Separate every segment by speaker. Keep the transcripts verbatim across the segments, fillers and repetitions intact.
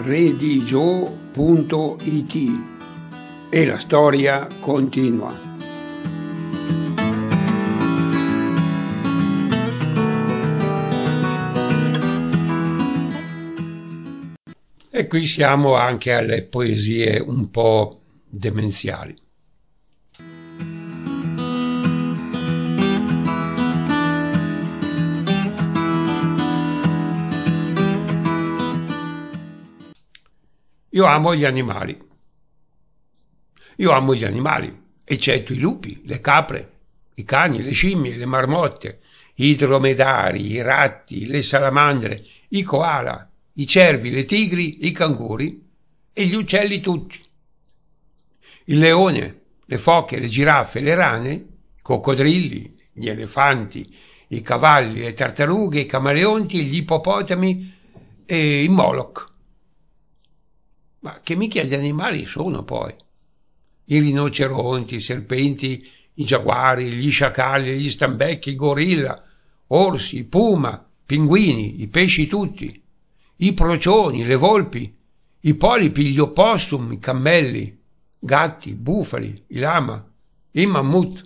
Speaker 1: redigio punto it e la storia continua. E qui siamo anche alle poesie un po' demenziali. Io amo gli animali. Io amo gli animali, eccetto i lupi, le capre, i cani, le scimmie, le marmotte, i dromedari, i ratti, le salamandre, i koala, i cervi, le tigri, i canguri e gli uccelli tutti. Il leone, le foche, le giraffe, le rane, i coccodrilli, gli elefanti, i cavalli, le tartarughe, i camaleonti, gli ippopotami e i moloch. Ma che minchia di animali sono poi? I rinoceronti, i serpenti, i giaguari, gli sciacalli, gli stambecchi, i gorilla, orsi, puma, pinguini, i pesci tutti, i procioni, le volpi, i polipi, gli opossum, i cammelli, gatti, bufali, i lama, i mammut.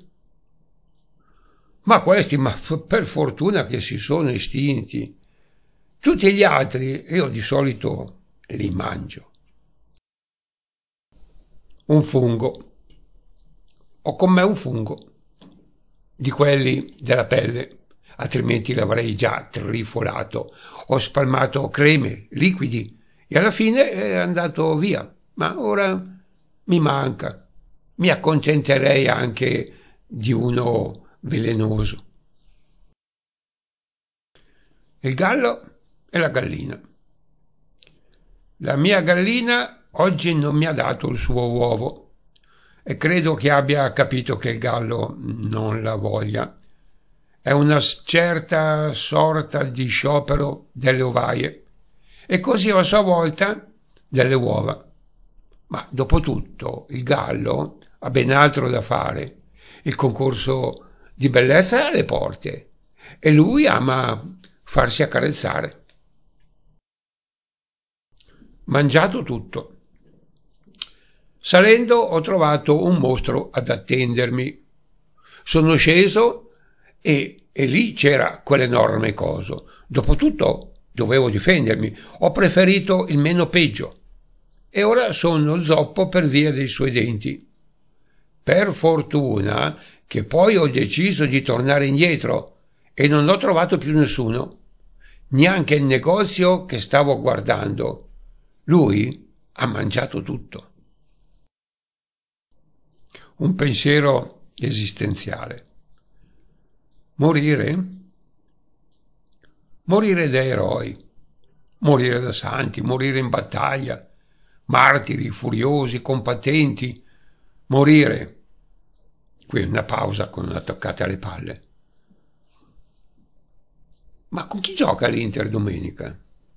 Speaker 1: Ma questi, ma per fortuna che si sono estinti. Tutti gli altri io di solito li mangio. Un fungo. Ho con me un fungo, di quelli della pelle, altrimenti l'avrei già trifolato. Ho spalmato creme, liquidi e alla fine è andato via. Ma ora mi manca. Mi accontenterei anche di uno velenoso. Il gallo e la gallina. La mia gallina oggi non mi ha dato il suo uovo e credo che abbia capito che il gallo non la voglia. È una certa sorta di sciopero delle ovaie e così a sua volta delle uova. Ma dopo tutto il gallo ha ben altro da fare. Il concorso di bellezza è alle porte e lui ama farsi accarezzare. Mangiato tutto. Salendo ho trovato un mostro ad attendermi. Sono sceso e, e lì c'era quell'enorme coso. Dopotutto dovevo difendermi. Ho preferito il meno peggio. E ora sono zoppo per via dei suoi denti. Per fortuna che poi ho deciso di tornare indietro e non ho trovato più nessuno. Neanche il negozio che stavo guardando. Lui ha mangiato tutto. Un pensiero esistenziale. Morire? Morire da eroi, morire da santi, morire in battaglia, martiri, furiosi, combattenti, morire. Qui una pausa con una toccata alle palle. Ma con chi gioca l'Inter domenica?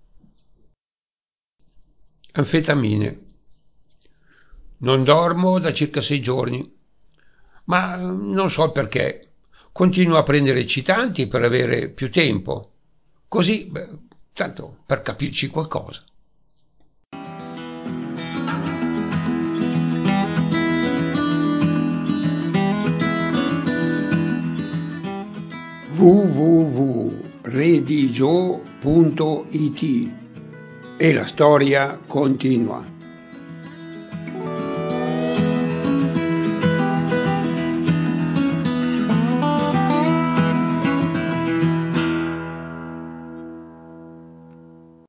Speaker 1: Anfetamine. Non dormo da circa sei giorni, ma non so perché. Continuo a prendere eccitanti per avere più tempo. Così, beh, tanto per capirci qualcosa. w w w punto redigio punto it e la storia continua.